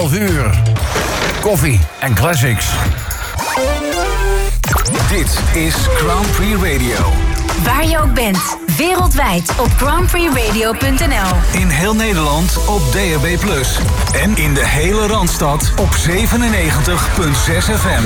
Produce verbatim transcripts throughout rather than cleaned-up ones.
twaalf uur. Koffie en classics. Dit is Grand Prix Radio. Waar je ook bent, wereldwijd op grand prix radio punt n l. In heel Nederland op D A B plus. En in de hele Randstad op zevenennegentig komma zes F M.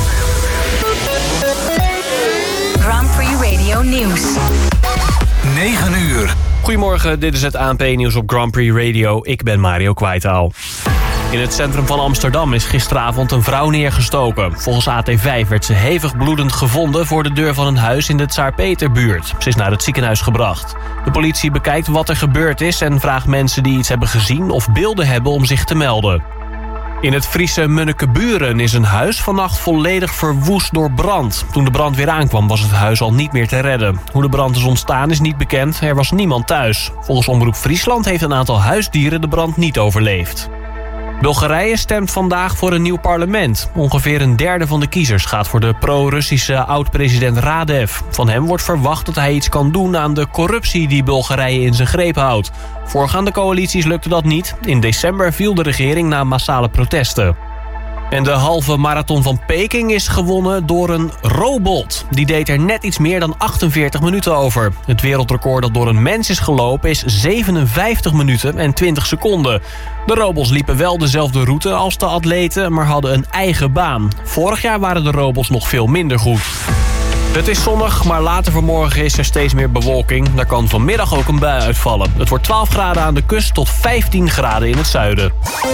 Grand Prix Radio Nieuws. negen uur. Goedemorgen, dit is het A N P-nieuws op Grand Prix Radio. Ik ben Mario Kwijtaal. In het centrum van Amsterdam is gisteravond een vrouw neergestoken. Volgens A T vijf werd ze hevig bloedend gevonden voor de deur van een huis in de Tsaar Peterbuurt. Ze is naar het ziekenhuis gebracht. De politie bekijkt wat er gebeurd is en vraagt mensen die iets hebben gezien of beelden hebben om zich te melden. In het Friese Munnekeburen is een huis vannacht volledig verwoest door brand. Toen de brand weer aankwam was het huis al niet meer te redden. Hoe de brand is ontstaan is niet bekend, er was niemand thuis. Volgens Omroep Friesland heeft een aantal huisdieren de brand niet overleefd. Bulgarije stemt vandaag voor een nieuw parlement. Ongeveer een derde van de kiezers gaat voor de pro-Russische oud-president Radev. Van hem wordt verwacht dat hij iets kan doen aan de corruptie die Bulgarije in zijn greep houdt. Voorgaande coalities lukte dat niet. In december viel de regering na massale protesten. En de halve marathon van Peking is gewonnen door een robot. Die deed er net iets meer dan achtenveertig minuten over. Het wereldrecord dat door een mens is gelopen is zevenenvijftig minuten en twintig seconden. De robots liepen wel dezelfde route als de atleten, maar hadden een eigen baan. Vorig jaar waren de robots nog veel minder goed. Het is zonnig, maar later vanmorgen is er steeds meer bewolking. Daar kan vanmiddag ook een bui uitvallen. Het wordt twaalf graden aan de kust tot vijftien graden in het zuiden.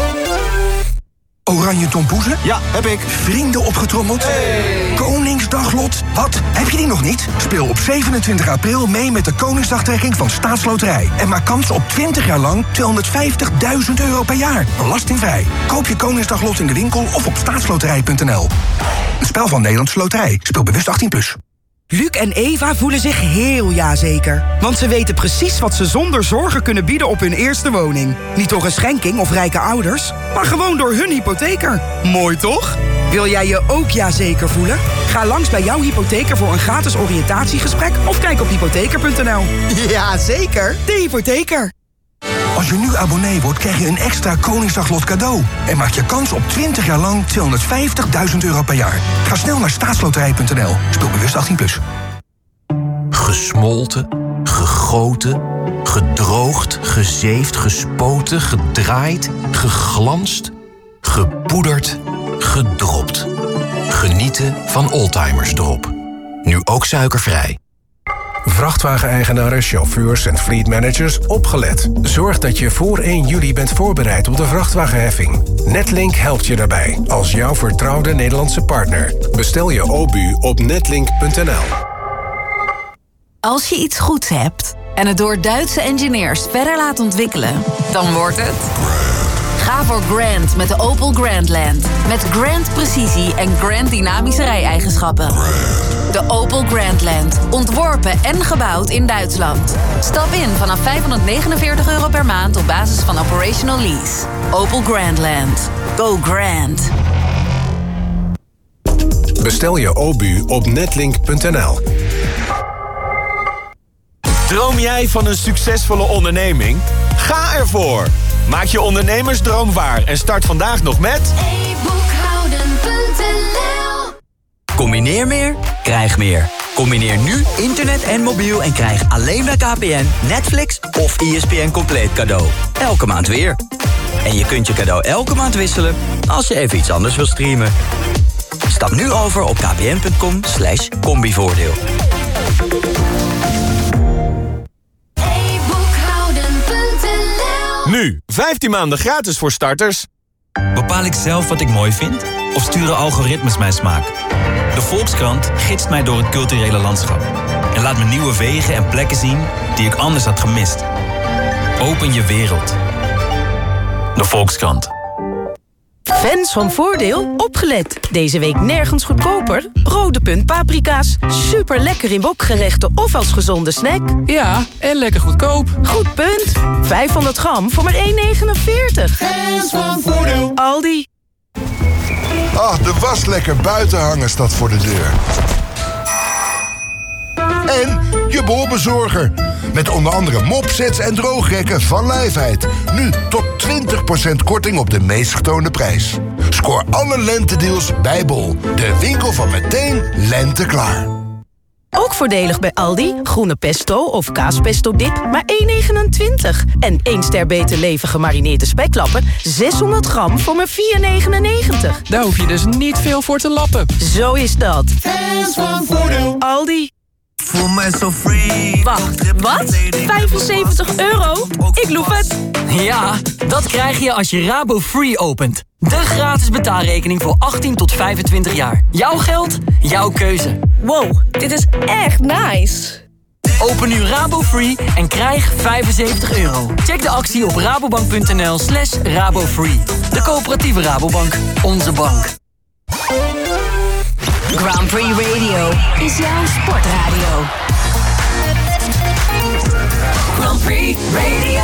Oranje tompoezen? Ja, heb ik. Vrienden opgetrommeld? Hey. Koningsdaglot? Wat? Heb je die nog niet? Speel op zevenentwintig april mee met de Koningsdagtrekking van Staatsloterij. En maak kans op twintig jaar lang tweehonderdvijftigduizend euro per jaar. Belastingvrij. Koop je Koningsdaglot in de winkel of op staatsloterij punt n l. Een spel van Nederlandse Loterij. Speel bewust achttien plus. Luc en Eva voelen zich heel ja-zeker. Want ze weten precies wat ze zonder zorgen kunnen bieden op hun eerste woning. Niet door een schenking of rijke ouders, maar gewoon door hun hypotheker. Mooi toch? Wil jij je ook ja-zeker voelen? Ga langs bij jouw hypotheker voor een gratis oriëntatiegesprek of kijk op hypotheker punt n l. Ja, zeker. De hypotheker. Als je nu abonnee wordt, krijg je een extra Koningsdaglot cadeau. En maak je kans op twintig jaar lang tweehonderdvijftigduizend euro per jaar. Ga snel naar staatsloterij punt n l. Speel bewust achttien plus. Gesmolten, gegoten, gedroogd, gezeefd, gespoten, gedraaid, geglanst, gepoederd, gedropt. Genieten van Oldtimers Drop. Nu ook suikervrij. Vrachtwageneigenaren, chauffeurs en fleetmanagers opgelet. Zorg dat je voor één juli bent voorbereid op de vrachtwagenheffing. Netlink helpt je daarbij, als jouw vertrouwde Nederlandse partner. Bestel je O B U op netlink punt n l. Als je iets goeds hebt en het door Duitse engineers verder laat ontwikkelen, dan wordt het... Ga voor Grand met de Opel Grandland. Met Grand precisie en Grand dynamische rij-eigenschappen. De Opel Grandland. Ontworpen en gebouwd in Duitsland. Stap in vanaf vijfhonderdnegenenveertig euro per maand op basis van operational lease. Opel Grandland. Go Grand. Bestel je O B U op netlink punt n l. Droom jij van een succesvolle onderneming? Ga ervoor! Maak je ondernemersdroom waar en start vandaag nog met... e boekhouden punt n l. Combineer meer, krijg meer. Combineer nu internet en mobiel en krijg alleen bij K P N, Netflix of E S P N compleet cadeau. Elke maand weer. En je kunt je cadeau elke maand wisselen als je even iets anders wil streamen. Stap nu over op kpn punt com slash combivoordeel. Nu, vijftien maanden gratis voor starters. Bepaal ik zelf wat ik mooi vind? Of sturen algoritmes mijn smaak? De Volkskrant gidst mij door het culturele landschap. En laat me nieuwe wegen en plekken zien die ik anders had gemist. Open je wereld. De Volkskrant. Fans van Voordeel, opgelet. Deze week nergens goedkoper. Rode punt paprika's. Super lekker in wokgerechten of als gezonde snack. Ja, en lekker goedkoop. Goed punt. vijfhonderd gram voor maar één negenenveertig. Fans van Voordeel. Aldi. Ah, de was lekker buiten hangen staat voor de deur. En je bolbezorger. Met onder andere mopsets en droogrekken van Lijfheid. Nu tot twintig procent korting op de meest getoonde prijs. Scoor alle lentedeals bij Bol. De winkel van meteen lente klaar. Ook voordelig bij Aldi. Groene pesto of kaaspesto dip, maar één negenentwintig. En één ster beter leven gemarineerde spekklappen, zeshonderd gram voor maar vier negenennegentig. Daar hoef je dus niet veel voor te lappen. Zo is dat. Fans van Voordeel. Aldi. Voel mij zo free. Wacht, wat? vijfenzeventig euro? Ik loef het. Ja, dat krijg je als je Rabo Free opent. De gratis betaalrekening voor achttien tot vijfentwintig jaar. Jouw geld, jouw keuze. Wow, dit is echt nice. Open nu Rabo Free en krijg vijfenzeventig euro. Check de actie op rabobank.nl slash rabofree. De coöperatieve Rabobank. Onze bank. Grand Prix Radio is jouw sportradio. Grand Prix Radio.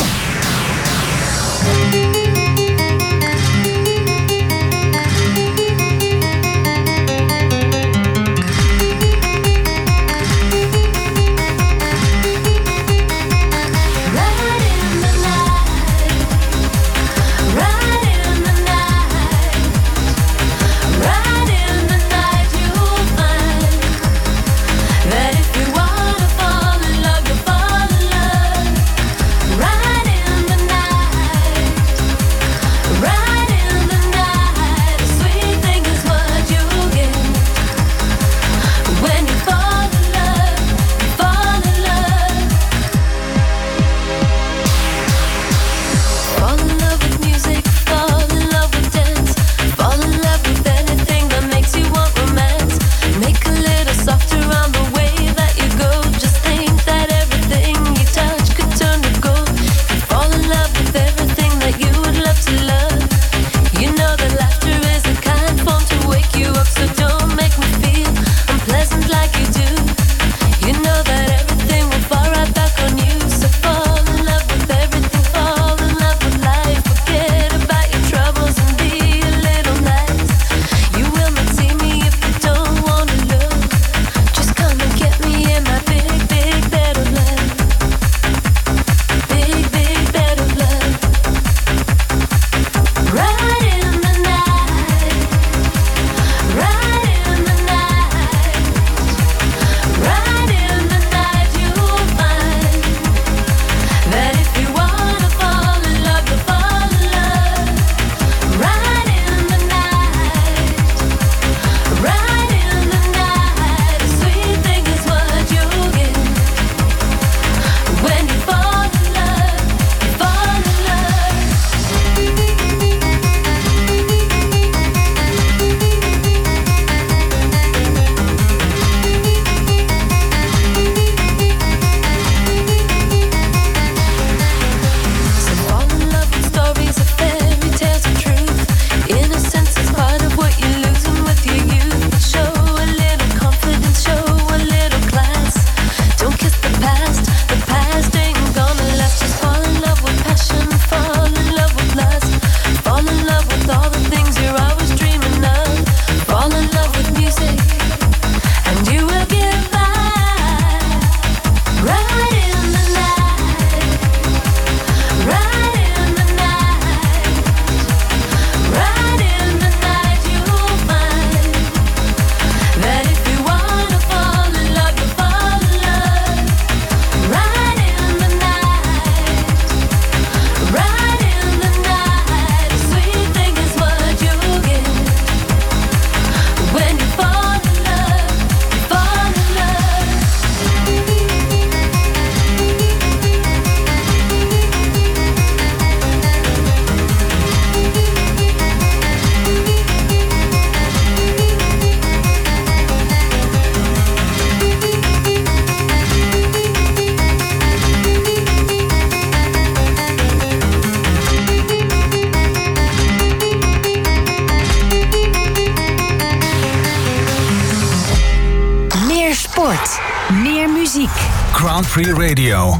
sport. Meer muziek. Grand Prix Radio.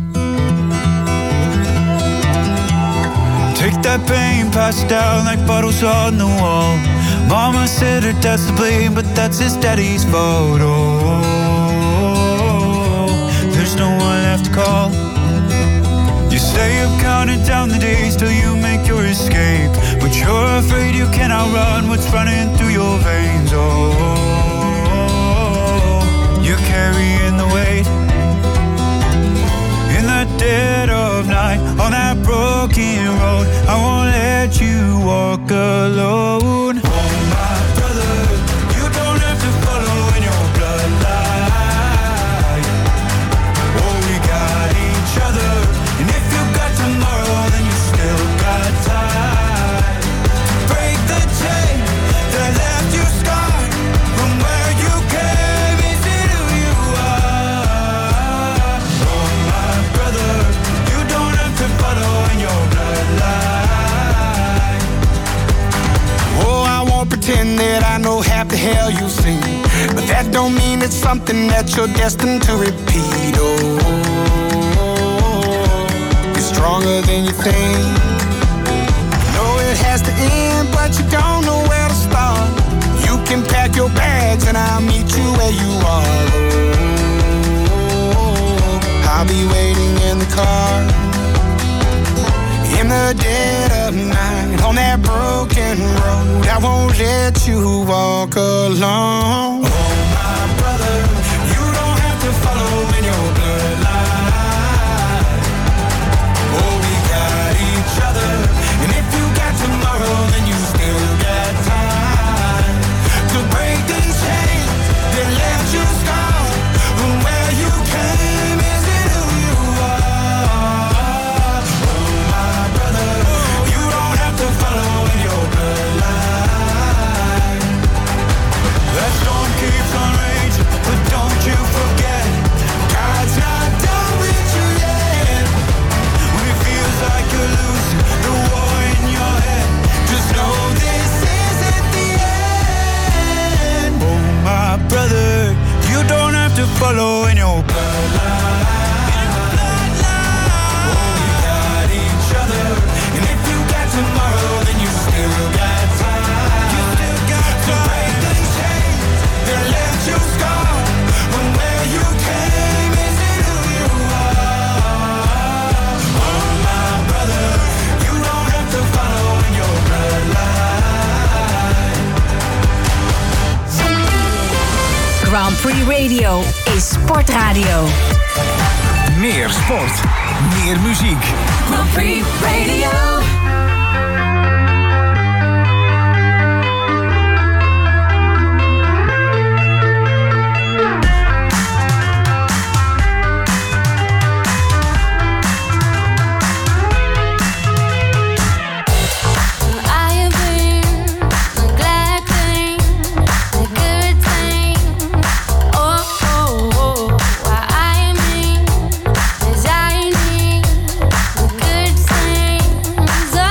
Take that pain, pass it down like bottles on the wall. Mama said her dad's to blame, but that's his daddy's photo. there's no one left to call. You say you've counted down the days till you make your escape, but you're afraid you cannot run what's running through your veins. Oh, you're carrying the weight in the dead of night on that broken road. I won't let you walk alone. Oh my brother, you don't have to follow in your bloodline. Oh, we got each other, and if you got tomorrow, then you still got time. Break the chain that left you scarred from where you came into who you are. Oh my brother, you don't have to follow in your bloodline. Oh, I won't pretend that I know half the hell you've seen, but that don't mean it's something that you're destined to repeat. Oh, you're stronger than you think. You know it has to end, but you don't know where to start. You can pack your bags and I'll meet you where you are. Oh, I'll be waiting in the car in the dead of night on that broken road. I won't let you walk alone. Oh my brother, you don't have to follow in your bloodline. Oh, we got each other, and if you got tomorrow, then you still got time to break these chains that left you scarred from where you came. Is it who you are? Oh my brother, you don't have to follow in your bloodline. That storm keeps on raging, but don't you forget, God's not done with you yet. When it feels like you're losing the war in your head, just know this isn't the end. Oh my brother, you don't have to follow in your bloodline. Oh, we got each other, and if you got tomorrow, then you still got time. You still got time to break these chains that left you scarred from where you came. Is it who you are? Oh my brother, you don't have to follow in your bloodline. Grand Prix Radio is sportradio. Meer sport, meer muziek. Grand Prix Radio. Designing the good things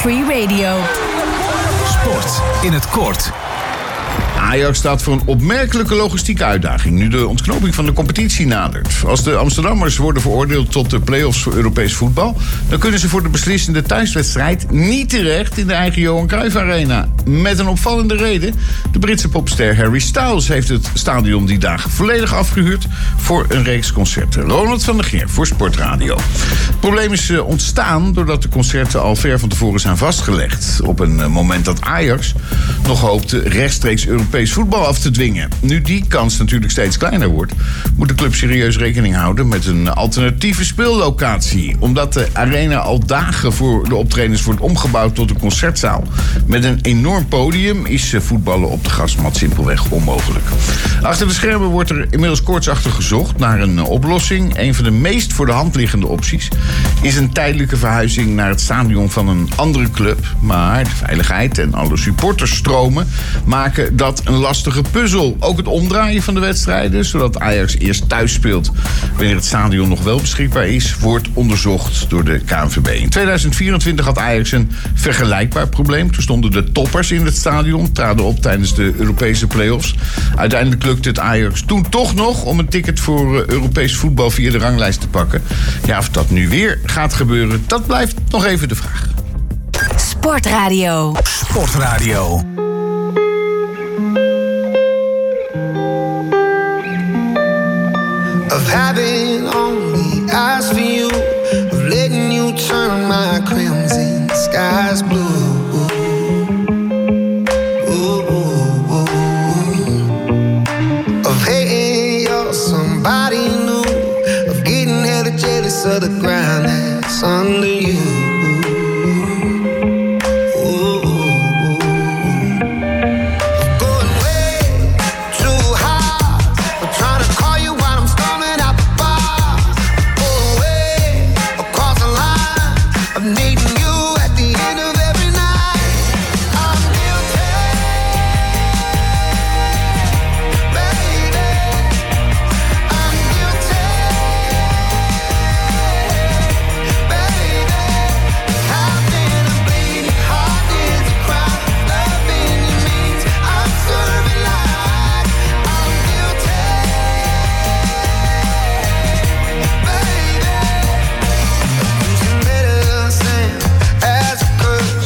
Free Radio. Sport in het kort. Ajax staat voor een opmerkelijke logistieke uitdaging nu de ontknoping van de competitie nadert. Als de Amsterdammers worden veroordeeld tot de play-offs voor Europees voetbal, dan kunnen ze voor de beslissende thuiswedstrijd niet terecht in de eigen Johan Cruijff Arena. Met een opvallende reden. De Britse popster Harry Styles heeft het stadion die dagen volledig afgehuurd voor een reeks concerten. Ronald van der Geer voor Sportradio. Het probleem is ontstaan doordat de concerten al ver van tevoren zijn vastgelegd. Op een moment dat Ajax nog hoopte rechtstreeks Europees voetbal af te dwingen. Nu die kans natuurlijk steeds kleiner wordt, moet de club serieus rekening houden met een alternatieve speellocatie. Omdat de arena al dagen voor de optredens wordt omgebouwd tot een concertzaal met een enorm podium, is voetballen op de grasmat simpelweg onmogelijk. Achter de schermen wordt er inmiddels koortsachtig gezocht naar een oplossing. Een van de meest voor de hand liggende opties is een tijdelijke verhuizing naar het stadion van een andere club. Maar de veiligheid en alle supporterstromen maken dat een lastige puzzel. Ook het omdraaien van de wedstrijden, zodat Ajax eerst thuis speelt wanneer het stadion nog wel beschikbaar is, wordt onderzocht door de K N V B. In tweeduizend vierentwintig had Ajax een vergelijkbaar probleem. Toen stonden de toppers in het stadion, traden op tijdens de Europese play-offs. Uiteindelijk lukte het Ajax toen toch nog om een ticket voor Europees voetbal via de ranglijst te pakken. Ja, of dat nu weer gaat gebeuren, dat blijft nog even de vraag. Sportradio. Sportradio. Of having only eyes for you, of letting you turn my crimson skies blue. Ooh, ooh, ooh. Of hating you're somebody new, of getting hella jealous of the ground that's under you. As a curse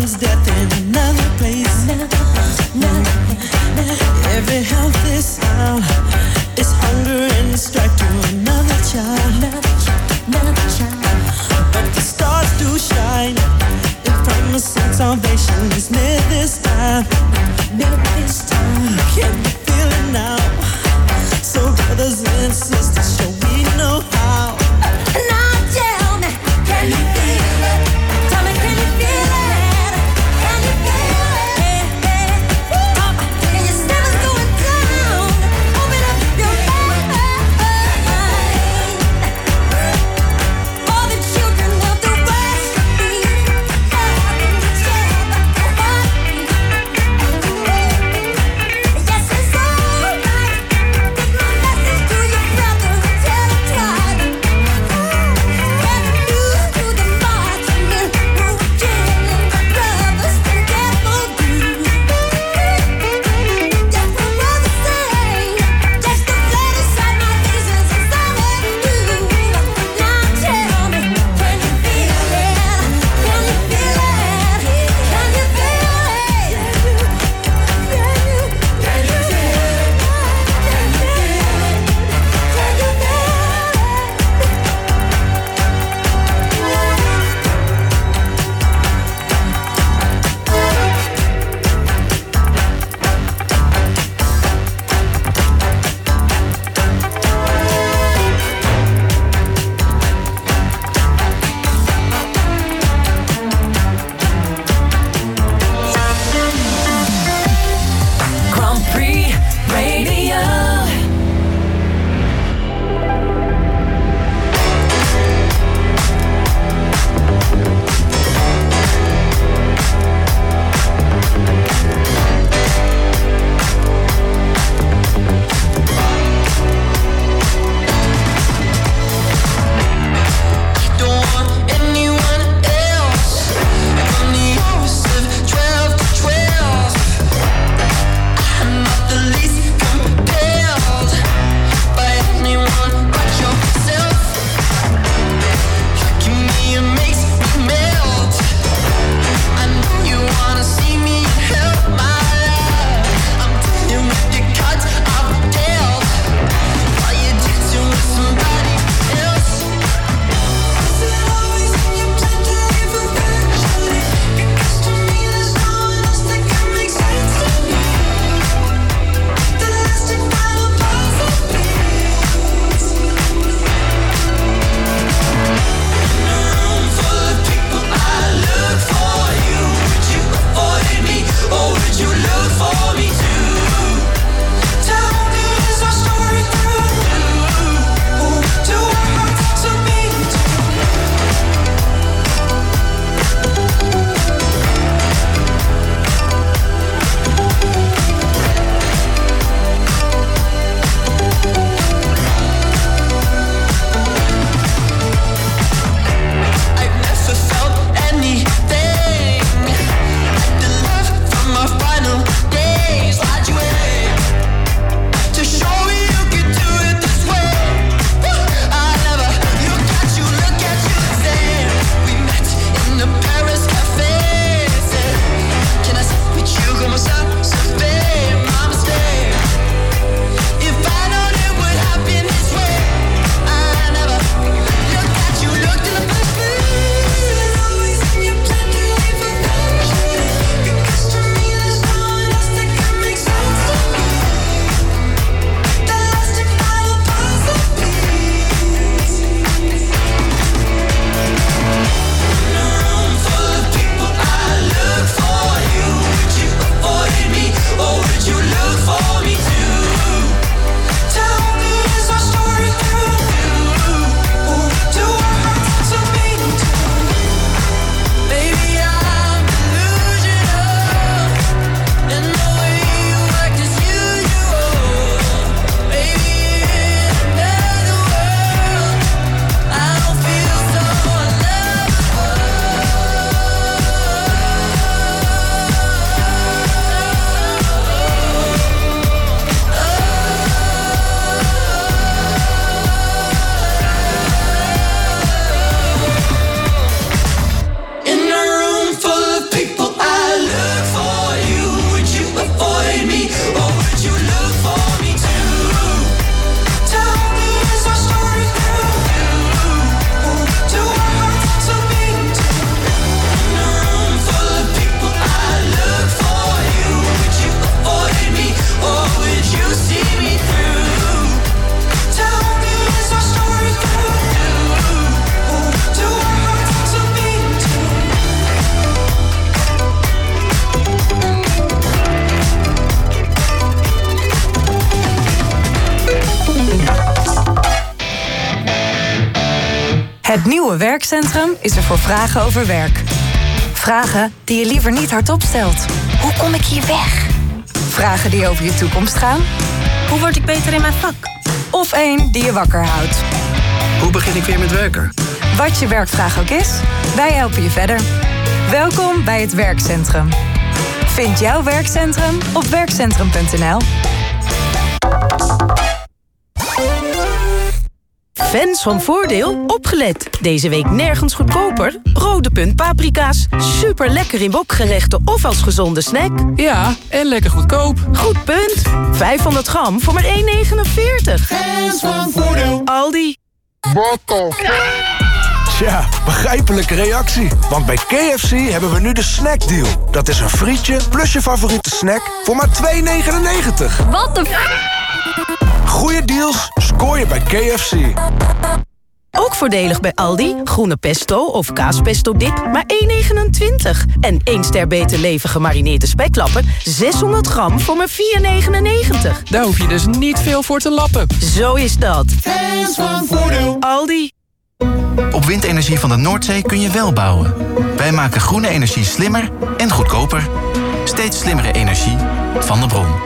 comes death in another place. Every healthy sound is hunger and strike to another child. But the stars do shine in promise and salvation is near this time. Can you feel it now? So brothers and sisters, show we know how. Now tell me, can you feel it? Tell me, can you feel it? Can you feel it? Hey, hey. Oh, can your stomach's going down? Open up your mind. All the children of the West, be loving each other. Het nieuwe werkcentrum is er voor vragen over werk. Vragen die je liever niet hardop stelt. Hoe kom ik hier weg? Vragen die over je toekomst gaan. Hoe word ik beter in mijn vak? Of één die je wakker houdt. Hoe begin ik weer met werken? Wat je werkvraag ook is, wij helpen je verder. Welkom bij het werkcentrum. Vind jouw werkcentrum op werkcentrum punt n l. Fans van Voordeel, opgelet. Deze week nergens goedkoper. Rode Punt paprika's. Super lekker in wokgerechten of als gezonde snack. Ja, en lekker goedkoop. Goed punt. vijfhonderd gram voor maar één negenenveertig. Fans van Voordeel. Aldi. Tja, begrijpelijke reactie. Want bij K F C hebben we nu de snackdeal. Dat is een frietje plus je favoriete snack voor maar twee negenennegentig. Wat de f... Goeie deals scoor je bij K F C. Ook voordelig bij Aldi. Groene pesto of kaaspesto dip, maar één negenentwintig. En één ster beter leven gemarineerde speklappen, zeshonderd gram voor maar vier negenennegentig. Daar hoef je dus niet veel voor te lappen. Zo is dat. Fans van Voordeel. Aldi. Op windenergie van de Noordzee kun je wel bouwen. Wij maken groene energie slimmer en goedkoper. Steeds slimmere energie van de bron.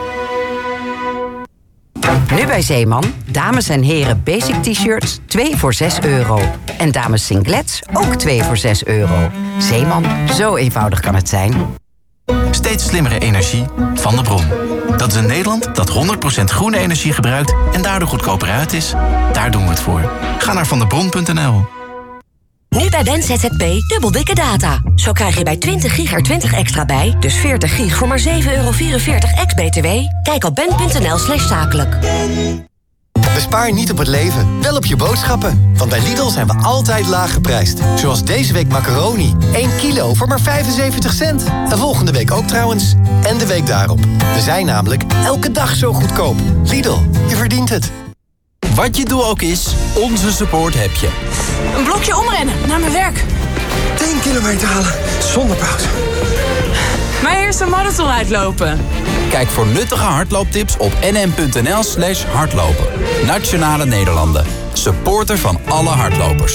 Nu bij Zeeman, dames en heren basic t-shirts twee voor zes euro. En dames singlets ook twee voor zes euro. Zeeman, zo eenvoudig kan het zijn. Steeds slimmere energie van de bron. Dat is een Nederland dat honderd procent groene energie gebruikt en daardoor goedkoper uit is. Daar doen we het voor. Ga naar vandebron punt n l. Nu bij Ben Z Z P dubbel dikke data. Zo krijg je bij twintig gig er twintig extra bij, dus veertig gig voor maar zeven euro vierenveertig ex-B T W. Kijk op ben punt n l slash zakelijk. Bespaar niet op het leven, wel op je boodschappen. Want bij Lidl zijn we altijd laag geprijsd. Zoals deze week macaroni. één kilo voor maar vijfenzeventig cent. En volgende week ook trouwens. En de week daarop. We zijn namelijk elke dag zo goedkoop. Lidl, je verdient het. Wat je doel ook is, onze support heb je. Een blokje omrennen, naar mijn werk. tien kilometer halen, zonder pauze. Maar eerst een marathon uitlopen. Kijk voor nuttige hardlooptips op n m punt n l slash hardlopen. Nationale Nederlanden. Supporter van alle hardlopers.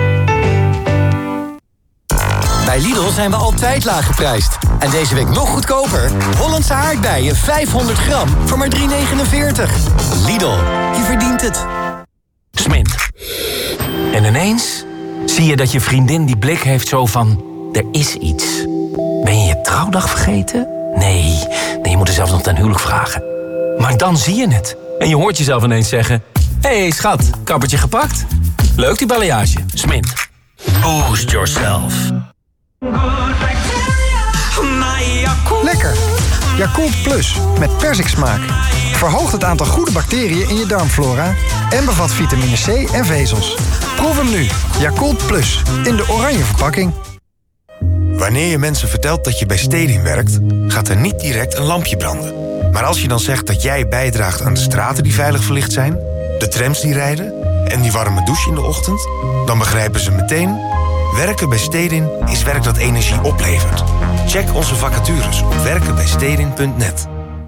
Bij Lidl zijn we altijd laag geprijsd. En deze week nog goedkoper. Hollandse aardbeien vijfhonderd gram voor maar drie negenenveertig. Lidl, je verdient het. Smint. En ineens zie je dat je vriendin die blik heeft zo van... er is iets. Ben je je trouwdag vergeten? Nee, nee, je moet er zelfs nog ten huwelijk vragen. Maar dan zie je het. En je hoort jezelf ineens zeggen... hé hey, schat, kappertje gepakt? Leuk die balayage. Smint. Boost yourself. Lekker. Yakult Plus met persiksmaak. Verhoogt het aantal goede bacteriën in je darmflora en bevat vitamine C en vezels. Proef hem nu. Yakult Plus in de oranje verpakking. Wanneer je mensen vertelt dat je bij Stedin werkt, gaat er niet direct een lampje branden. Maar als je dan zegt dat jij bijdraagt aan de straten die veilig verlicht zijn, de trams die rijden en die warme douche in de ochtend, dan begrijpen ze meteen: werken bij Stedin is werk dat energie oplevert. Check onze vacatures op werken bij stedin punt net.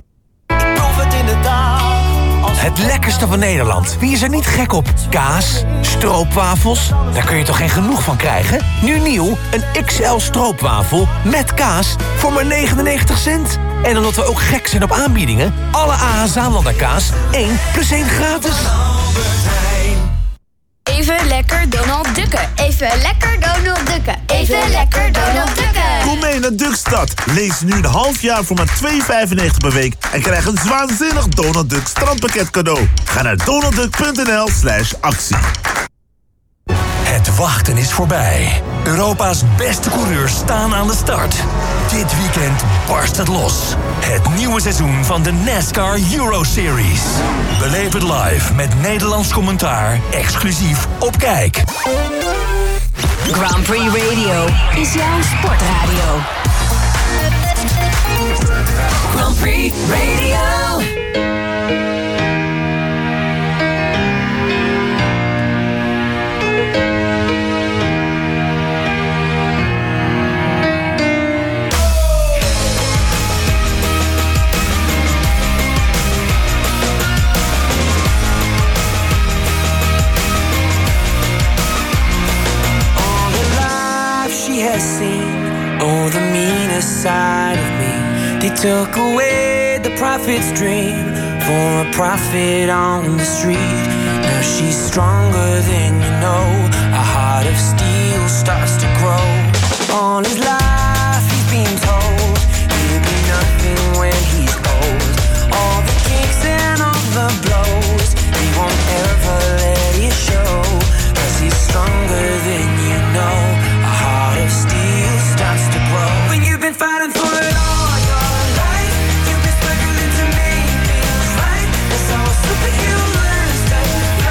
Het lekkerste van Nederland. Wie is er niet gek op? Kaas, stroopwafels. Daar kun je toch geen genoeg van krijgen? Nu nieuw, een X L stroopwafel met kaas voor maar negenennegentig cent. En omdat we ook gek zijn op aanbiedingen... alle A H Zaanlander kaas één plus één gratis. Even lekker Donald Ducken. Even lekker Donald Ducken. Even lekker Donald Ducken. Kom mee naar Duckstad. Lees nu een half jaar voor maar twee vijfennegentig per week... en krijg een waanzinnig Donald Duck strandpakket cadeau. Ga naar donaldduck punt n l slash actie. Het wachten is voorbij. Europa's beste coureurs staan aan de start. Dit weekend barst het los. Het nieuwe seizoen van de NASCAR Euro Series. Beleef het live met Nederlands commentaar, exclusief op Kijk. Grand Prix Radio is jouw sportradio. Grand Prix Radio. side of me. They took away the prophet's dream for a prophet on the street. Now she's stronger than you know. A heart of steel starts to grow. All his life he's been told he'll be nothing when he's old. All the kicks and all the blows, he won't ever let it show. Cause he's stronger than you know. A heart of steel starts to grow. When you've been fighting for it all your life, you've been struggling to make things right. That's how a superhero learns to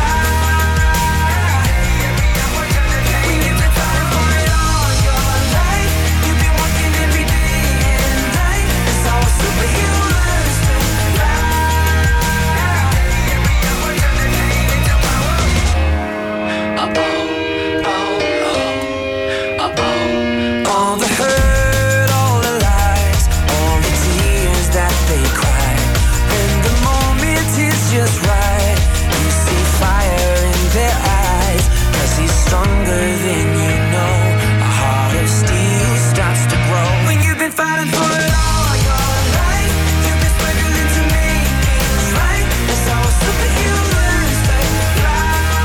fly. When you've been fighting for it all your life, you've been working every day and night. That's how a superhero learns to fly. All the hurt, all the lies, all the tears that they cry. When the moment is just right, you see fire in their eyes. Cause he's stronger than you know. A heart of steel starts to grow. When you've been fighting for it all your life, you've been struggling to make things right. That's how a superhero learns to fly.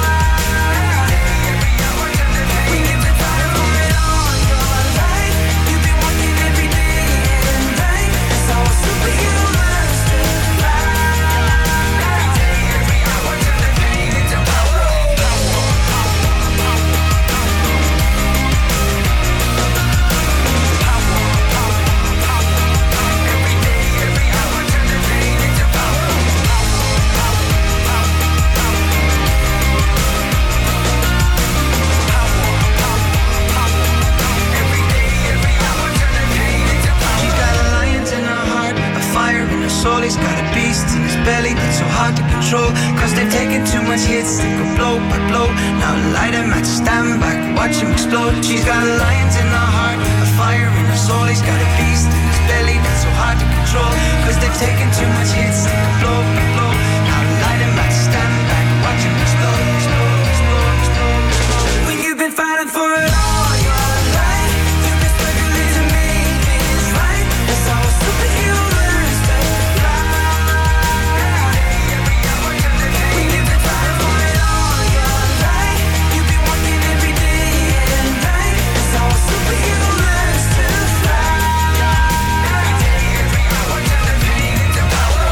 When you've been fighting for it all your life, you've been working every day and night. That's how a superhero learns to fly. She's got a lion in her heart, a fire in her soul. He's got a beast in his belly that's so hard to control. Cause they've taken too much hits, they go blow by blow. Now light him at stand back, watch him explode. She's got a lion in her heart, a fire in her soul. He's got a beast in his belly that's so hard to control. Cause they've taken too much hits, they go blow by blow. Now light him at stand back, watch him explode, explode, explode, explode, explode. When you've been fighting for it all your life, you've been struggling to make things right. That's how a superhero learns to fly. When you've been fighting for it all your life, you've been working every day and night. That's how a superhero learns to fly. Every day, every hour, turn the pain into power.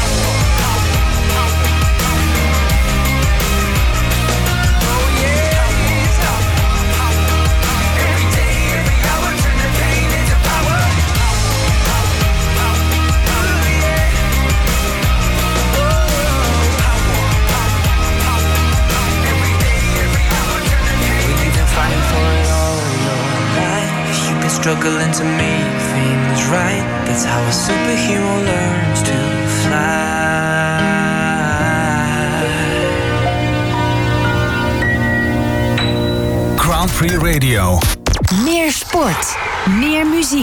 Oh yeah, every day, every hour, turn the pain into power. You've been fighting for it all your life. You've been struggling to make things right. That's how a superhero learns to fly. Grand Prix Radio. Meer sport, meer muziek.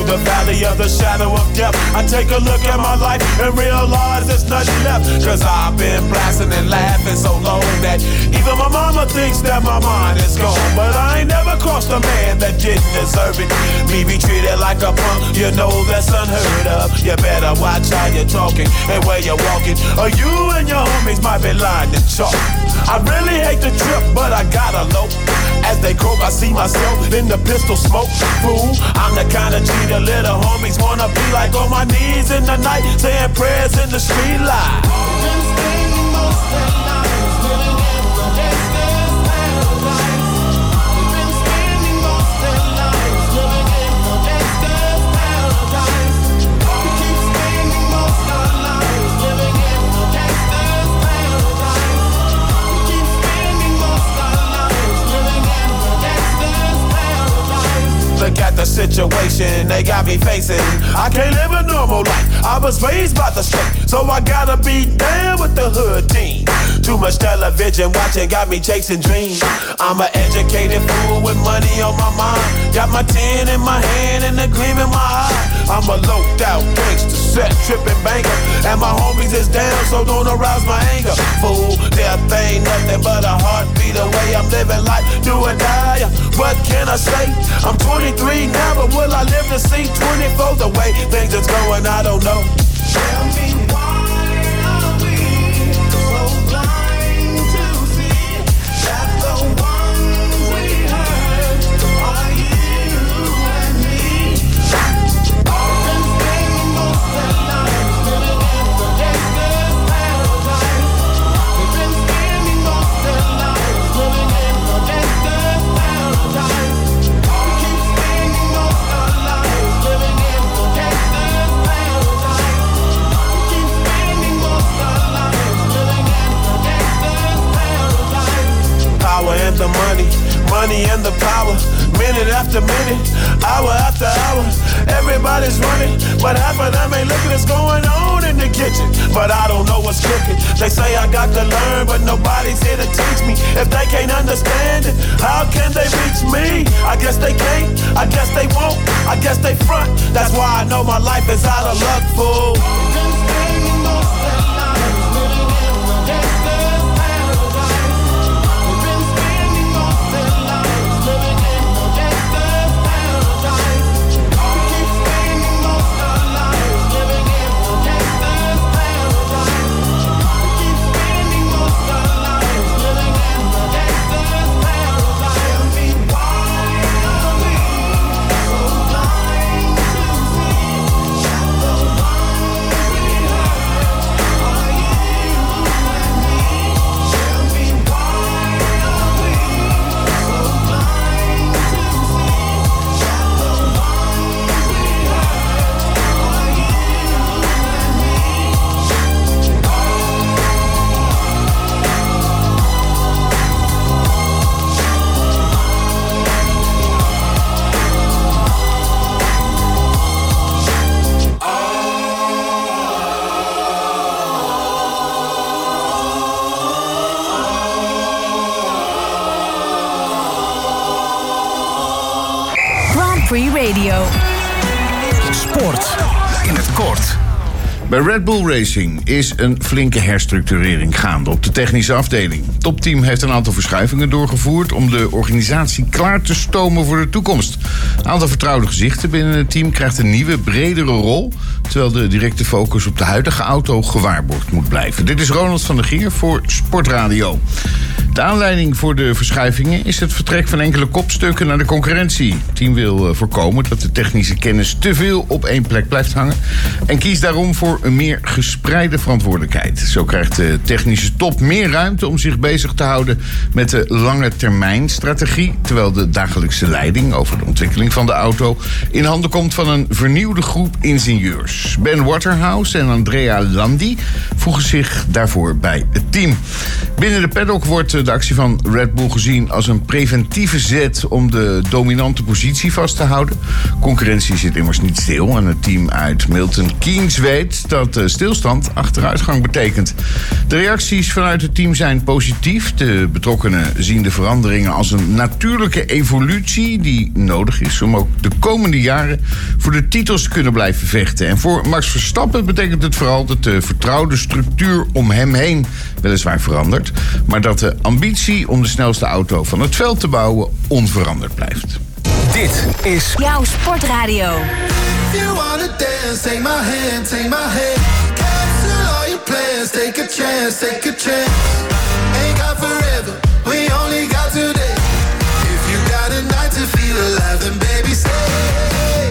the valley of the shadow of death, I take a look at my life and realize there's nothing left. Cause I've been blasting and laughing so long that even my mama thinks that my mind is gone. But I ain't never crossed a man that didn't deserve it. Me be treated like a punk, you know that's unheard of. You better watch how you're talking and where you're walking, or you and your homies might be lying to chalk. I really hate the trip, but I gotta low. As they croak, I see myself in the pistol smoke. Fool, I'm the kind of G the little homies wanna be like, on my knees in the night, saying prayers in the street light. Been spending most of their lives living in the gangster's paradise. We've been spending most of their lives living in the gangster's paradise. We keep spending most of our lives living in the gangster's paradise. We keep spending most of our lives living in the gangster's paradise. Look at the situation they got me facing. I can't live a normal life. I was raised by the street, so I gotta be down with the hood team. Too much television watching got me chasing dreams. I'm an educated fool with money on my mind. Got my tin in my hand and a gleam in my eye. I'm a loped out gangster, set tripping banker, and my homies is down, so don't arouse my anger. Fool, death ain't nothing but a heartbeat away. I'm living life, do or die. What can I say? I'm twenty-three now, but will I live to see twenty-four? The way things is going, I don't know. Tell me why are we so blind to see that the ones we hurt are you and me? We've been spending most of our lives living in the gangster's paradise. We've been spending most of our lives living in the gangster's paradise. We keep spending most of our lives living in the gangster's paradise. We keep spending most of our lives living in the gangster's paradise. Power and the money, money and the power. Minute after minute, hour after hour, everybody's running, but half of them ain't looking what's going on in the kitchen. But I don't know what's cooking. They say I got to learn, but nobody's here to teach me. If they can't understand it, how can they reach me? I guess they can't, I guess they won't, I guess they front. That's why I know my life is out of luck, fool. We've been spending most of our lives living in the gangster's paradise. We've been spending most of our lives living in the gangster's paradise. We keep spending most of our lives living in the gangster's paradise. We keep spending most of our lives living in the gangster's paradise. Tell me why are we so blind to see that the ones we hurt are you and me? Tell me why are we so blind to see that the ones we hurt are you Grand Prix Radio. Sport in het kort. Bij Red Bull Racing is een flinke herstructurering gaande op de technische afdeling. Het topteam heeft een aantal verschuivingen doorgevoerd om de organisatie klaar te stomen voor de toekomst. Een aantal vertrouwde gezichten binnen het team krijgt een nieuwe, bredere rol, terwijl de directe focus op de huidige auto gewaarborgd moet blijven. Dit is Ronald van der Gier voor Sportradio. De aanleiding voor de verschuivingen is het vertrek van enkele kopstukken naar de concurrentie. Het team wil voorkomen dat de technische kennis te veel op één plek blijft hangen en kiest daarom voor een meer gespreide verantwoordelijkheid. Zo krijgt de technische top meer ruimte om zich bezig te houden met de lange termijn strategie, terwijl de dagelijkse leiding over de ontwikkeling van de auto in handen komt van een vernieuwde groep ingenieurs. Ben Waterhouse en Andrea Landi voegen zich daarvoor bij het team. Binnen de paddock wordt de actie van Red Bull gezien als een preventieve zet om de dominante positie vast te houden. Concurrentie zit immers niet stil en het team uit Milton Keynes weet dat uh, stilstand achteruitgang betekent. De reacties vanuit het team zijn positief. De betrokkenen zien de veranderingen als een natuurlijke evolutie die nodig is om ook de komende jaren voor de titels te kunnen blijven vechten. En voor Max Verstappen betekent het vooral dat de vertrouwde structuur om hem heen weliswaar verandert, maar dat de ambitie om de snelste auto van het veld te bouwen onveranderd blijft. Dit is jouw sportradio. You wanna dance, take my hand, take my hand. Cancel all your plans, take a chance, take a chance. Ain't got forever, we only got today. If you got a night to feel alive, then baby stay.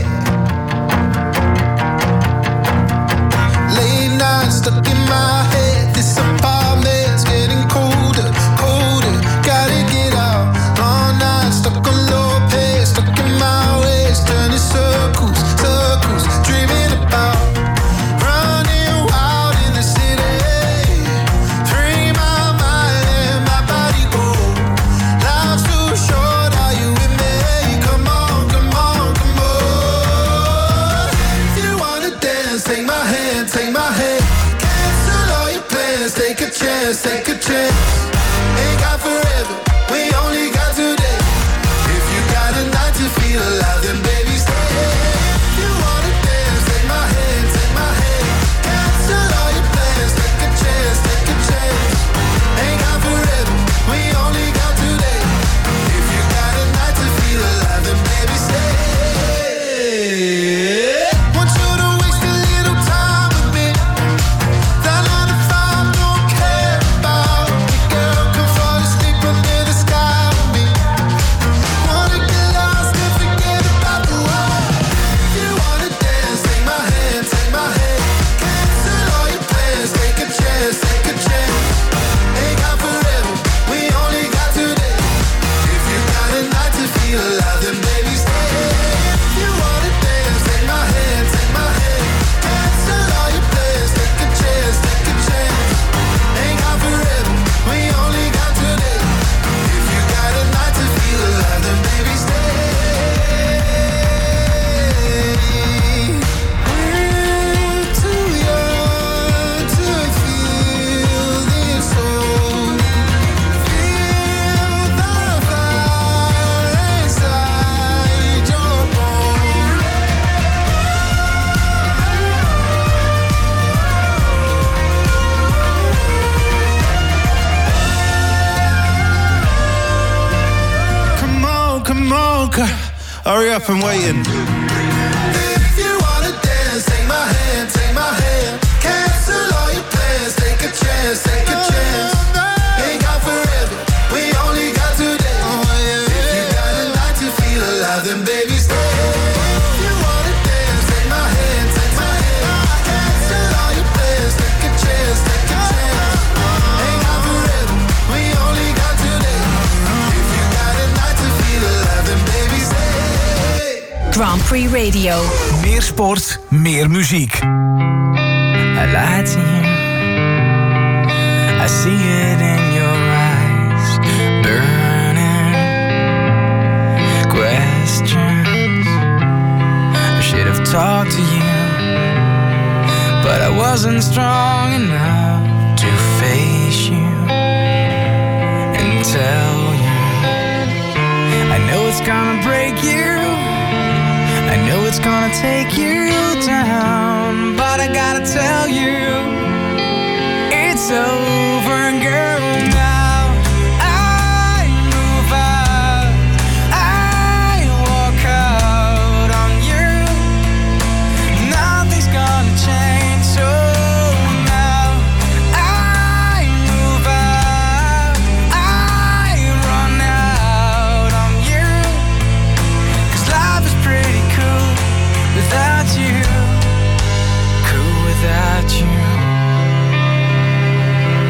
Late nights stuck in my head, this apartment's getting colder, colder. Gotta get out, long nights stuck on low pace, stuck in my ways, turning circles, circles, dreaming about running wild in the city. Free my mind and my body go. Life's too short, are you with me? Come on, come on, come on. If you wanna dance, take my hand, take my hand. Cancel all your plans, take a chance, take a chance. Ain't got forever, we only got today. If you got a night to feel alive, then baby stay. If you wanna dance, take my hand, take my hand. Cancel all your plans, take a chance, take a chance. Ain't got forever, we only got today. If you got a night to feel alive, then baby stay. Want you to waste a little time with me. That nine to five don't care about me. Girl, come fall asleep under the sky with me. Wanna get lost and forget about the world. If you wanna dance, take my hand, take my hand. Cancel all your plans, take a chance, take a chance. Ain't got forever, we only got today. If you got a night to feel alive, then baby stay. If you wanna dance, take my hand, take my hand. Cancel all your plans, take a chance, take a chance. Ain't got forever, we only got today. If you got a night to feel alive, then baby stay. We're too young to feel this old. Feel the fire inside your bones. Come on, come on, girl. Hurry up and waiting. If you wanna dance, take my hand, take my hand. Cancel all your plans, take a chance, take a chance. Ain't got forever, we only got today. If you got a night to feel alive, then baby stay. If you wanna dance, take my hand, take my hand. Cancel all your plans, take a chance, take a chance. Ain't got forever, we only got today. If you got a night to feel alive, then baby stay. Grand Prix Radio. Meer sport, meer muziek. I lied to you. I see it in your eyes, burning questions. I should have talked to you, but I wasn't strong enough to face you and tell you. I know it's gonna break you. I know it's gonna take you down, but I gotta tell you, it's over, girl. Now I move out, I walk out on you. Nothing's gonna change, so now I move out, I run out on you. 'Cause life is pretty cool without you, cool without you.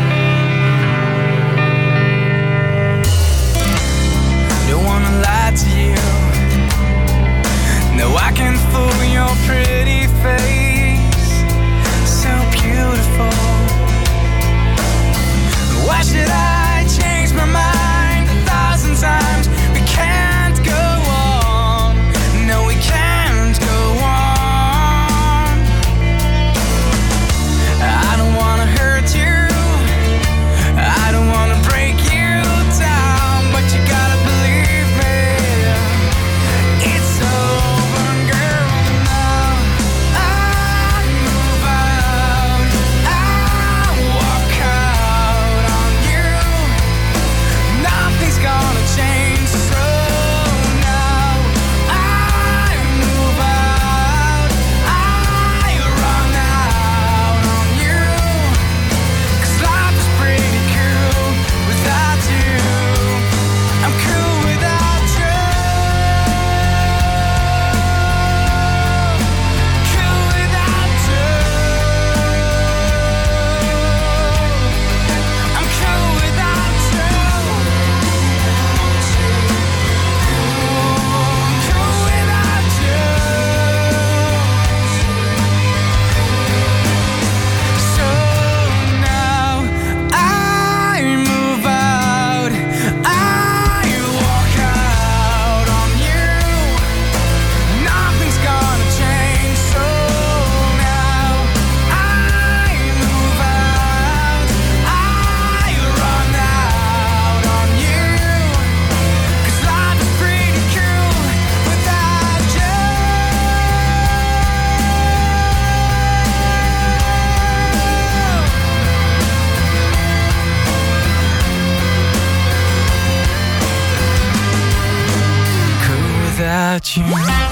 about you.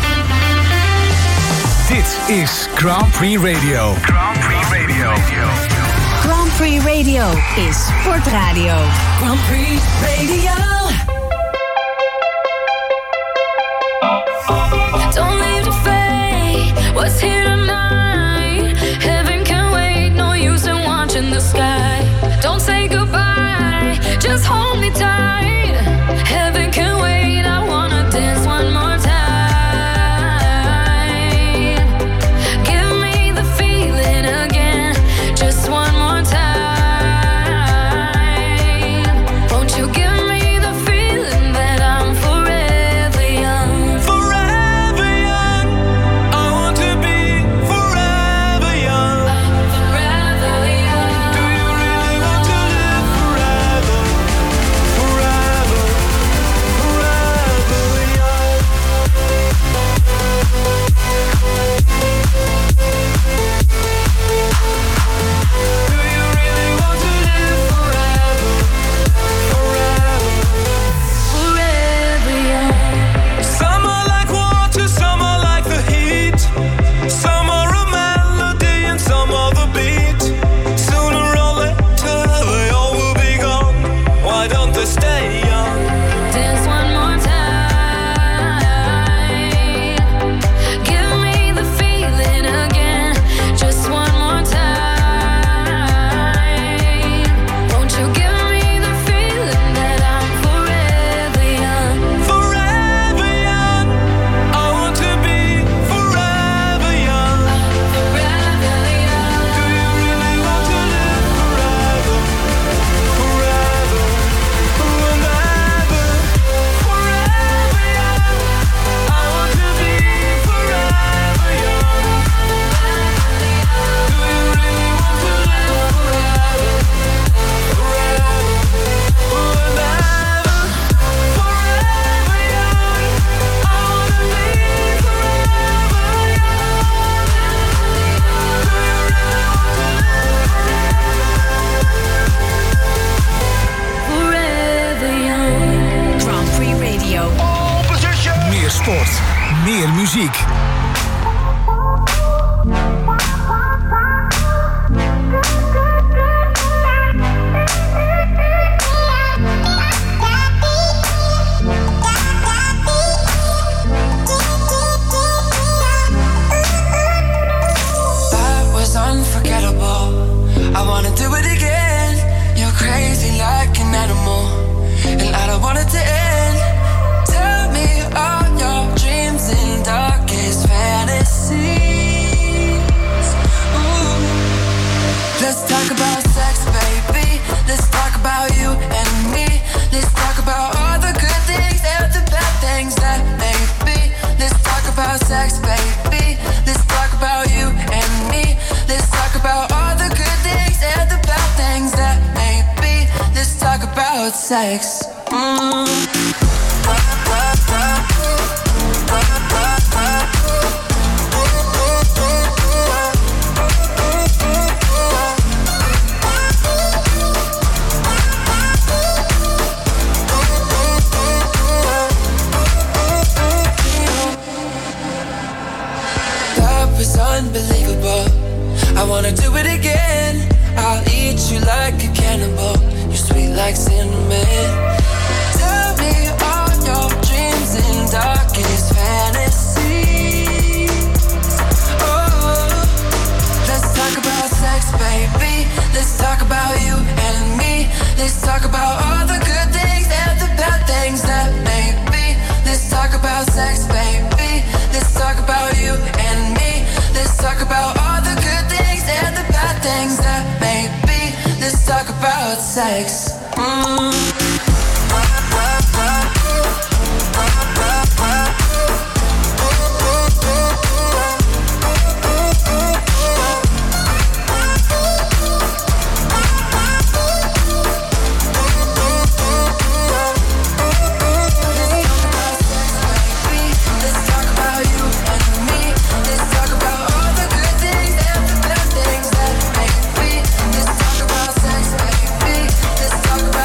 Dit is Grand Prix Radio. Grand Prix Radio. Grand Prix Radio is sportradio. Grand Prix Radio. Don't leave the fate, what's here tonight? Heaven can wait, no use in watching the sky. Don't say goodbye, just hold me tight. Heaven can wait, I wanna dance one more time. Give me the feeling again, just one more time. Won't you give me the feeling that I'm forever young? Forever young. I want to be forever young. Forever young. Do you really want to live forever? Forever, forever young. Do you really want to live forever? Forever, Forever young. some are like water, some are like the heat. Some are a melody and some are the beat. Sooner or later they all will be gone. Why don't they stay young? Dance one more time. Give me the feeling again, just one more time. Won't you give me the feeling that I'm forever young? Forever young. I want to be forever young. Forever young. Do you really want to live forever? Forever, forever, forever young. I want to be forever young. Do you really want to live forever? Forever, forever, forever young. I want to be forever Forever young. Grand Prix Radio. Meer sport, meer muziek. That was unforgettable. I wanna do it again. You're crazy like an animal, and I don't want it to end. Tell me all your dreams and darkest fantasies. Ooh. Let's talk about sex, baby. Let's talk about you and me. Let's talk about all the good things and the bad things that may be. Let's talk about sex, baby. Let's talk about you and me. Let's talk about all the good things and the bad things that may be. Let's talk about sex. Mm. That was unbelievable. I wanna do it again. I'll eat you like a cannibal. You're sweet like cinnamon. Tell me all your dreams and darkest fantasies. Oh, let's talk about sex, baby. Let's talk about you and me. Let's talk about all the good things and the bad things that may be. Let's talk about sex, baby. Let's talk about you and me. Let's talk about all the good things and the bad things that may be. Let's talk about sex. Mm. Let's talk about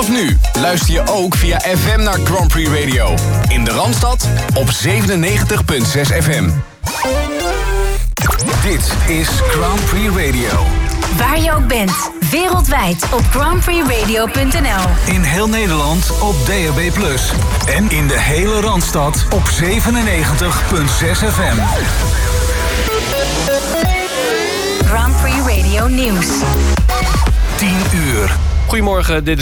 Vanaf nu luister je ook via F M naar Grand Prix Radio. In de Randstad op zevenennegentig komma zes F M. Dit is Grand Prix Radio. Waar je ook bent, wereldwijd op grand prix radio punt n l. In heel Nederland op D A B plus. En in de hele Randstad op zevenennegentig komma zes F M. Grand Prix Radio Nieuws. tien uur. Goedemorgen, dit is